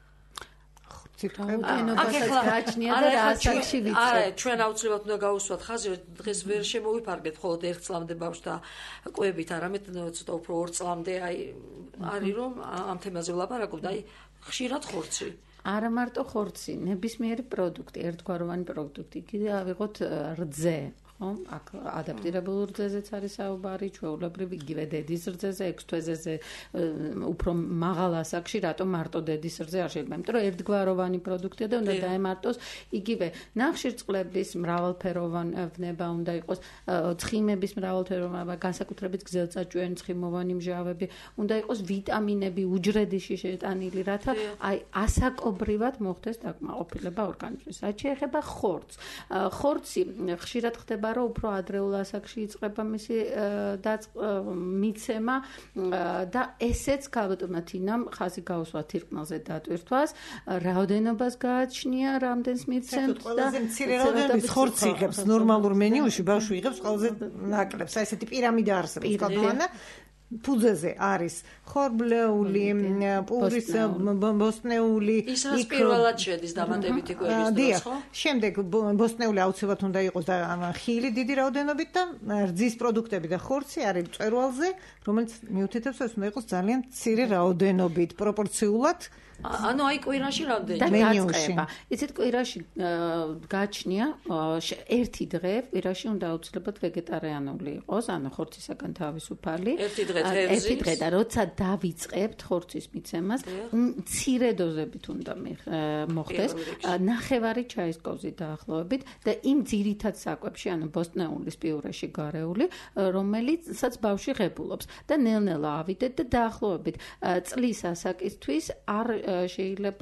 ციტრონებასაც გააჩნია და ასაკში ვიცი. არა, ჩვენ აუცილებლად უნდა გავუსვათ ხაზი, რომ დღეს ვერ შემოვიფარგეთ მხოლოდ ერთ წლამდე ბავშვთა კვებით, არამედ ცოტა უფრო ორ წლამდე აი არის რომ ამ თემაზე ვლაპარაკობთ, აი ხშირად ხორცი. არა მარტო ხორცი, ნებისმიერი პროდუქტი, ერთგვაროვანი პროდუქტი, კიდე ავიღოთ რძე. ხო, აქ ადაპტირებულ რძეზეც არის საუბარი, ჩვეულებრივ იგივე დედის რძეზე, ექვს თვეზე უფრო მაღალ ასაკში, რატომ მარტო დედის რძე არ შეიძლება, იმიტომ რომ ერთგვაროვანი პროდუქტია და უნდა დაემართოს იგივე ნახშირწყლების მრავალფეროვნება უნდა იყოს, ცხიმების მრავალფეროვნება, განსაკუთრებით გრძელწაჭვიანი ცხიმოვანი მჟავები, უნდა იყოს ვიტამინები უჯრედში შეტანილი, რათა აი ასაკობრივად მოხდეს დაკმაყოფილება ორგანიზმის. რაც შეეხება ხორცს. ხორცი ხშირად ხდება რომ უფრო ადრეულ ასაკში იწყება მისი მიცემა და ესეც ქალბატონმა თინამ ხაზი გაუსვა თირკმელზე დატვირთვას, რაოდენობას გააჩნია, რამდენს მიცემთ და ყველაზე მცირე რაოდენობის ხორცი იღებს ნორმალურ მენიუში, ბავშვი იღებს ყველაზე ნაკლებს. აი ესეთი პირამიდა არსებობს კადოანა. ფუძეზე არის ხორბლეული, პურის ბოსტნეული, ის რაც პირველად შედის დამატებითი კვების დროს, ხო? შემდეგ ბოსტნეული აუცილებლად უნდა იყოს და ხილი დიდი რაოდენობით და რძის პროდუქტები და ხორცი არის მწვერვალზე, რომელიც მიუთითებს, რომ ეს უნდა იყოს ძალიან მცირე რაოდენობით, პროპორციულად. ანუ აი კვირაში რამდენი დაწყება. იცით კვირაში გაჩნია ერთი დღე, კვირაში უნდა აუცილებლად ვეგეტარიანული იყოს, ანუ ხორცისაგან თავისუფალი. ერთი დღე თევზის. ერთი დღე და როცა დავიწყებთ ხორცის მიცემას, მცირე დოზებით უნდა მოხდეს, ნახევარი ჩაის კოვზი დაახლოებით და იმ ძირითად საკვებში, ანუ ბოსტნეულის პიურეში გარეული, რომელიცაც ბავშვი ღებულობს და ნელ-ნელა ავიდეთ და დაახლოებით წლის ასაკისთვის არ შეიძლება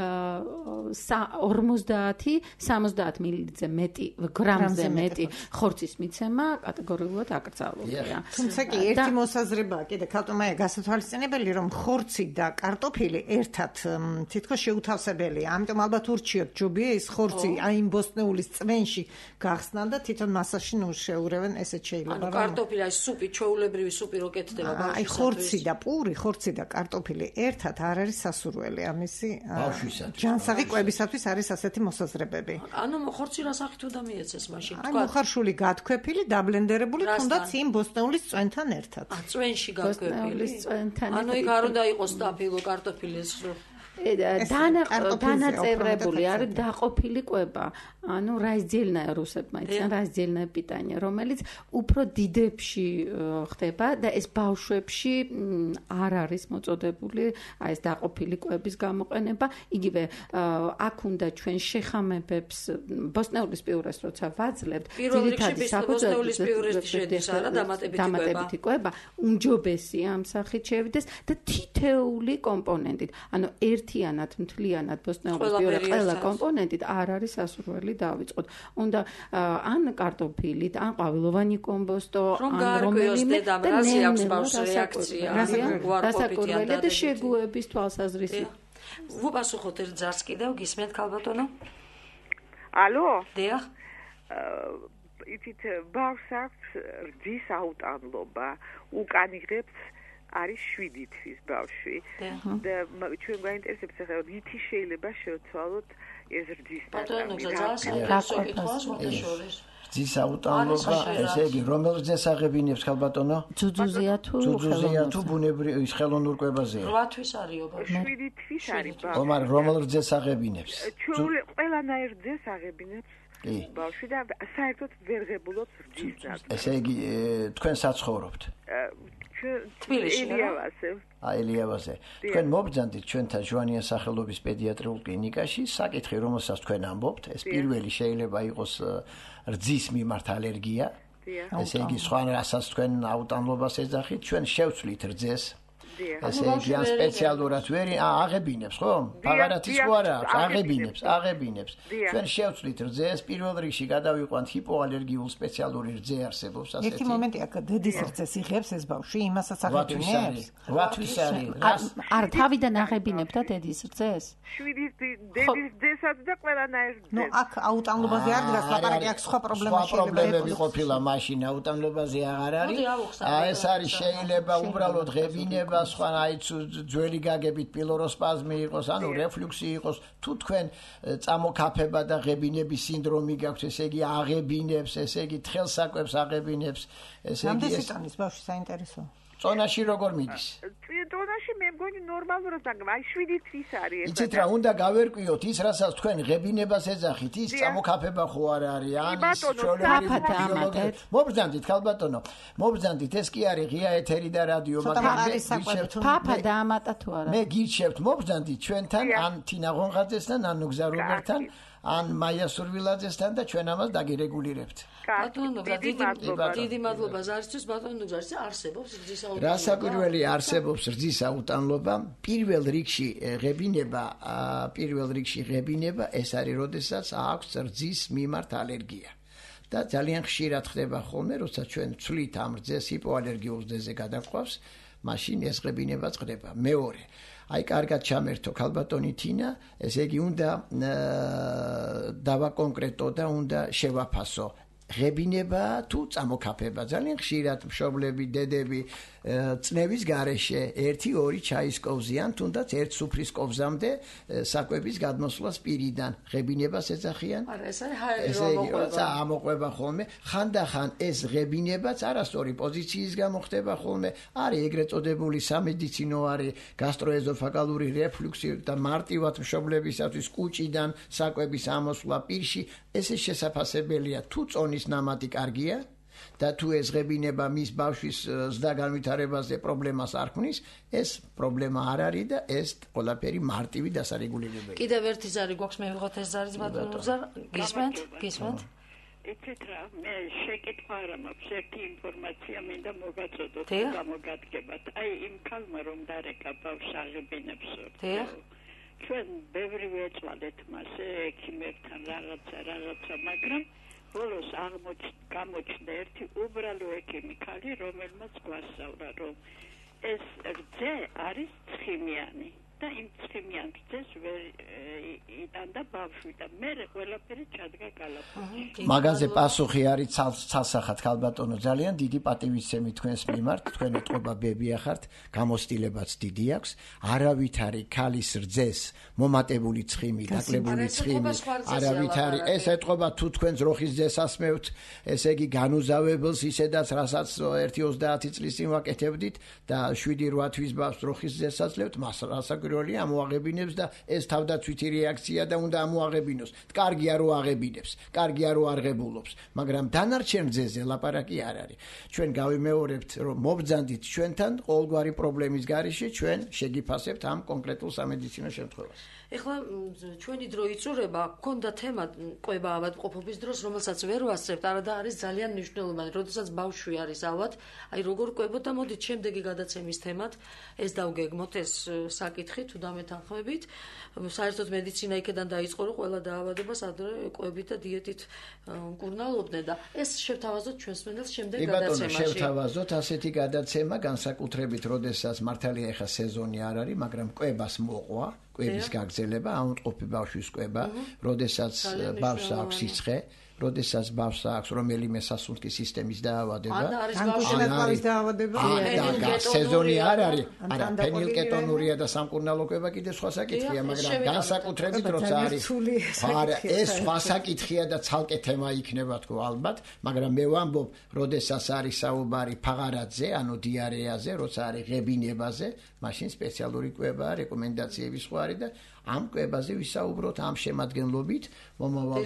ორმოცდაათი სამოცდაათ მილilitrზე მეტი გრამზე მეტი ხორცის მიცემა კატეგორიულად აკრძალულია. თუმცა კი ერთი მოსაზრებაა კიდე ქალტომაია გასათვალისწინებელი რომ ხორცი და კარტოფილი ერთად თითქოს შეუთავსებელია. ამიტომ ალბათ ურჩიოთ ჯობია ის ხორცი აი იმ ბოსტნეულის წვენში გახსნან და თვითონ მასაში ნუ შეურევენ ესეც შეიძლება. ანუ კარტოფილი აი სუპი, ჩვეულებრივი სუპი რო კეთდება ბავშვისათვის. აი ხორცი და პური, ხორცი და კარტოფილი ერთად არ არის სასურველი ამისი ჯანსაღი კვებისათვის არის ასეთი მოსაზრებები. ანუ ხორცი რა სახით უნდა მიეცეს მაშინ? თქვა. აი მოხარშული გათქვეფილი, დაბლენდერებული, თუნდაც იმ ბოსტნეულის წვენთან ერთად. ა წვენში გათქვეფილი. ბოსტნეულის წვენთან. ანუ იქ არ უნდა იყოს სტაფილო კარტოფილის დანაწევრებული არის დაყოფილი კვება. ანუ раздельная რუსებმა იციან раздельное питание, რომელიც უფრო დიდებში ხდება და ეს ბავშვებში არ არის მოწოდებული აი ეს დაყოფილი კვების გამოყენება. იგივე აქ უნდა ჩვენ შეხამებებს ბოსტნეულის პიურეს როცა ვაძლევთ, ძირითადი ბოსტნეულის პიურეში შედის არა დამატებითი კვება, უმჯობესია ამ სახით შევიდეს და თითეული კომპონენტით. ანუ ერთიანად მთლიანად ბოსტნეულის პიურე ყველა კომპონენტით არ არის სასურველი დავიწყოთ. უნდა ან კარტოფილით, ან ყვავილოვანი კომბოსტო, ან რომელიმე და რაზი აქვს ბავშვს რეაქცია, რასაკურველია და შეგუების თვალსაზრისით. ვუპასუხოთ ერთ ძარს კიდევ, გისმენთ ქალბატონო? ალო? დიახ. იცით, ბავშვს აქვს რძის აუტანლობა, უკან იღებს არის შვიდი თვის ბავშვი და ჩვენ გვაინტერესებს ახლა რითი შეიძლება შევცვალოთ ეს რძის დაწესება. რძის აუტანლობა, ესე იგი, რომელ რძეს აღებინებს ქალბატონო? ძუძუზია თუ ძუძუზია თუ ბუნებრივი ხელოვნურ კვებაზეა? რვა თვის არისო. შვიდი თვის არის ბავშვი. ომარ რომელ რძეს აღებინებს? ჩვენ ყველანაირ რძეს აღებინებს. კი. ბავშვი და საერთოდ ვერ ღებულობ რძის დაწესებას. ესე იგი, თქვენ საცხოვრობთ? თბილისში აი ელიავაზე. თქვენ მობრძანდით ჩვენთან ჟვანიან სახელობის პედიატრიულ კლინიკაში, საკითხი რომელსაც თქვენ ამბობთ, ეს პირველი შეიძლება იყოს რძის მიმართ ალერგია. ესე იგი, სხვა რასაც თქვენ აუტანლობას ეძახით, ჩვენ შევცვლით რძეს. ესე იგი, ან სპეციალურად ვერ აღებინებს, ხო? ფაღარათიც ხო არა აქვს, აღებინებს, აღებინებს. ჩვენ შევცვლით რძეს, პირველ რიგში გადავიყვანთ ჰიპოალერგიულ სპეციალური რძე არსებობს ასეთი. ერთი მომენტი აქ დედის რძეს იღებს ეს ბავშვი, იმასაც აღებინებს. რვა თვის არის. არ თავიდან აღებინებთ და დედის რძეს? შვიდი დედის რძესაც და ყველანაირ რძეს. ნუ აქ აუტანლობაზე არ დგას ლაპარაკი, აქ სხვა პრობლემა შეიძლება პრობლემები ყოფილა მაშინ აუტანლობაზე აღარ არის. ეს არის შეიძლება უბრალოდ ღებინება სხვა აი ძველი გაგებით პილოროსპაზმი იყოს, ანუ რეფლუქსი იყოს, თუ თქვენ წამოქაფება და ღებინების სინდრომი გაქვთ, ესე იგი აღებინებს, ესე იგი თხელსაკვებს აღებინებს, ესე იგი ეს ამის ბავშვი საინტერესო. წონაში როგორ მიდის? წონაში მე მგონი ნორმალურად დაგვა, აი შვიდი თვის არის. იცით რა, უნდა გავერკვიოთ ის, რასაც თქვენ ღებინებას ეძახით, ის წამოქაფება ხო არ არის, ან ის ჩვეულებრივი. მობრძანდით ქალბატონო, მობრძანდით, ეს კი არის ღია ეთერი და რადიო, მაგრამ ფაფა დაამატა თუ არა. მე გირჩევთ, მობრძანდით ჩვენთან, ან თინა ღონღაძესთან, ან ნუგზა რობერტთან, ან მაია სურვილაძესთან და ჩვენ ამას დაგირეგულირებთ. ბატონო, დიდი მადლობა ზარისთვის, ბატონო, ზარს არსებობს რძის აუტანლობა. რასაკვირველი არსებობს რძის აუტანლობა. პირველ რიგში ღებინება, პირველ რიგში ღებინება ეს არის, როდესაც აქვს რძის მიმართ ალერგია. და ძალიან ხშირად ხდება ხოლმე, როცა ჩვენ ვცვლით ამ რძეს ჰიპოალერგიულ რძეზე გადაყვავს, მაშინ ეს ღებინება წყდება. მეორე აი კარგად ჩამერთო ქალბატონი თინა, ესე იგი უნდა დავაკონკრეტო და უნდა შევაფასო. ღებინება თუ წამოქაფება. ძალიან ხშირად მშობლები, დედები წნევის გარეშე ერთი ორი ჩაის კოვზიან, თუნდაც ერთ სუფრის კოვზამდე საკვების გადმოსვლას პირიდან ღებინებას ეძახიან. არა, ეს არის ჰაეროვანი მოყვება. ამოყვება ხოლმე. ხანდახან ეს ღებინებაც არასწორი პოზიციის გამო ხდება ხოლმე. არის ეგრეთ წოდებული სამედიცინო არის გასტროეზოფაგალური რეფლუქსი და მარტივად მშობლებისათვის კუჭიდან საკვების ამოსვლა პირში, ესე შესაძლებელია თუ წონის ნამატი კარგია და თუ ეს ღებინება მის ბავშვის ზრდა განვითარებაზე პრობლემას არ ქმნის, ეს პრობლემა არ არის და ეს ყველაფერი მარტივი დასარეგულირებელია. კიდევ ერთი ზარი გვაქვს, მე ვიღოთ ეს ზარის ბატონო ზარ, გისმენთ? გისმენთ? იცით რა, მე შეკითხვა არ მაქვს, ერთი ინფორმაცია მინდა მოგაწოდოთ, გამოგადგებათ. აი იმ ქალმა რომ დარეკა ბავშვს აღებინებსო. ჩვენ ბევრი ვეწვალეთ მას ექიმებთან რაღაცა რაღაცა, მაგრამ ბოლოს აღმოჩნდა ერთი უბრალო ექიმი ქალი, რომელმაც გვასწავლა, რომ ეს რძე არის ცხიმიანი და იმ ცხიმიან რძეს ვერ იტანდა ბავშვი და მე ყველაფერი ჩადგა გალაფონში. მაგაზე პასუხი არის ცალსახად ქალბატონო, ძალიან დიდი პატივისცემი თქვენს მიმართ, თქვენ ეთყობა ბებია ხართ, გამოცდილებაც დიდი აქვს, არავით არის ქალის რძეს მომატებული ცხიმი, დაკლებული ცხიმი, არავით არის ეს ეთყობა თუ თქვენ ძროხის რძეს ასმევთ, ესე იგი განუზავებელს ისედაც რასაც ერთი ოცდაათი წლის წინ ვაკეთებდით და შვიდი რვა თვის ბავშვს ძროხის რძეს აძლევთ, მას რასაკვირველია ამოაღებინებს და ეს თავდაცვითი რეაქცია და უნდა ამოაღებინოს. კარგია რო აღებინებს, კარგია რო არღებულობს, მაგრამ დანარჩენ რძეზე ლაპარაკი არ არის. ჩვენ გავიმეორებთ, რომ მობრძანდით ჩვენთან ყოველგვარი პრობლემის გარეშე, ჩვენ შეგიფასებთ ამ კონკრეტულ სამედიცინო შემთხვევას. ეხლა ჩვენი დრო იწურება, გქონდა თემა ყვება ავადმყოფობის დროს, რომელსაც ვერ ვასწრებთ, არადა არის ძალიან მნიშვნელოვანი, როდესაც ბავშვი არის ავად, აი როგორ ყვებოთ და მოდით შემდეგი გადაცემის თემად ეს დავგეგმოთ ეს საკითხი თუ დამეთანხმებით. საერთოდ მედიცინა იქედან დაიწყო, რომ ყველა დაავადებას ადრე ყვებით და დიეტით მკურნალობდნენ და ეს შევთავაზოთ ჩვენს მენელს შემდეგ გადაცემაში. შევთავაზოთ ასეთი გადაცემა, განსაკუთრებით, როდესაც მართალია ეხა სეზონი არ არის, მაგრამ ყვებას მოყვა ყვების გაგრძელება, აუნტყოფი ბავშვის ყვება, როდესაც ბავშვს აქვს სიცხე, როდესაც ბავშვს აქვს რომელიმე სასუნთქი სისტემის დაავადება, ანკუშინატალის დაავადება, სეზონი არ არის, არა, ფენილკეტონურია და სამკურნალო ყვება კიდე სხვა საკითხია, მაგრამ განსაკუთრებით როცა არის, არა, ეს სხვა საკითხია და ცალკე თემა იქნება თქო ალბათ, მაგრამ მე ვამბობ, როდესაც არის საუბარი ფაღარაძე, ანუ დიარეაზე, როცა არის ღებინებაზე, მაშინ სპეციალური ყვება, რეკომენდაციები სხვა არის და ამ კვებაზე ვისაუბროთ ამ შემადგენლობით მომავალ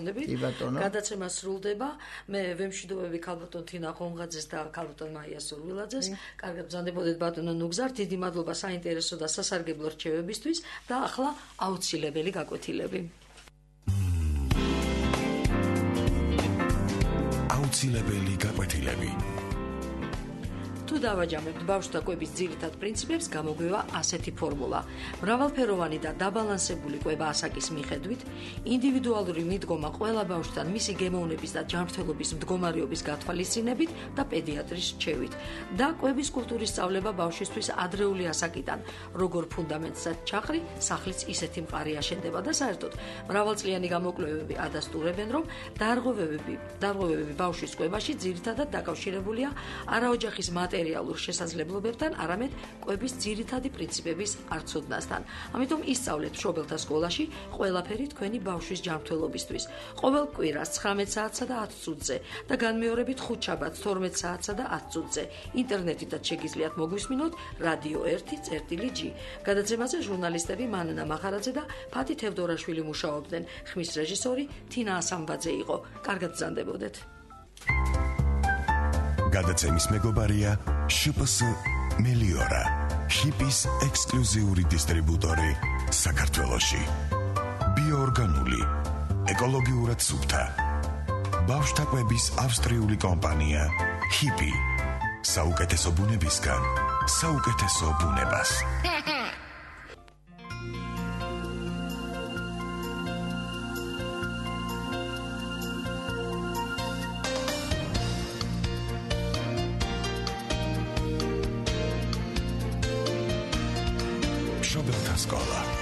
გადაცემა სრულდება. მე ვემშვიდობები ქალბატონ თინა ხონღაძეს და ქალბატონ მაია სურვილაძეს. კარგად ბრძანდებოდეთ ბატონო ნუგზარ, დიდი მადლობა საინტერესო და სასარგებლო რჩევებისთვის და ახლა აუცილებელი გაკვეთილები. აუცილებელი გაკვეთილები. თუ დავაჯამებთ ბავშვთა კვების ძირითად პრინციპებს, გამოგვივა ასეთი ფორმულა. მრავალფეროვანი და დაბალანსებული კვება ასაკის მიხედვით, ინდივიდუალური მიდგომა ყველა ბავშვთან მისი გემოვნების და ჯანმრთელობის მდგომარეობის გათვალისწინებით და პედიატრის რჩევით და კვების კულტურის სწავლება ბავშვისთვის ადრეული ასაკიდან, როგორ ფუნდამენტსაც ჩაყრი, სახლიც ისეთი მყარი აშენდება და საერთოდ მრავალწლიანი გამოკვლევები ადასტურებენ, რომ დარღვევები, დარღვევები ბავშვის კვებაში ძირითადად დაკავშირებულია არაოჯახის მატერიალურ შესაძლებლობებთან, არამედ კვების ძირითადი პრინციპების არცოდნასთან. ამიტომ ისწავლეთ მშობელთა სკოლაში ყველაფერი თქვენი ბავშვის ჯანმრთელობისთვის. ყოველ კვირას ცხრამეტ საათსა და ათ წუთზე და განმეორებით ხუთშაბათს თორმეტ საათსა და ათ წუთზე. ინტერნეტითაც შეგიძლიათ მოგვისმინოთ რადიო ერთი წერტილი ჯი. გადაცემაზე ჟურნალისტები მანანა მახარაძე და ფათი თევდორაშვილი მუშაობდნენ. ხმის რეჟისორი თინა ასამბაძე იყო. კარგად ბრძანდებოდეთ. გადაცემის მეგობარია შპს მელიორა, ჰიპის ექსკლუზიური დისტრიბუტორი საქართველოში. ბიოორგანული, ეკოლოგიურად სუფთა. ბავშვთა კვების ავსტრიული კომპანია ჰიპი. საუკეთესო ბუნებისგან, საუკეთესო ბუნებას. Scola.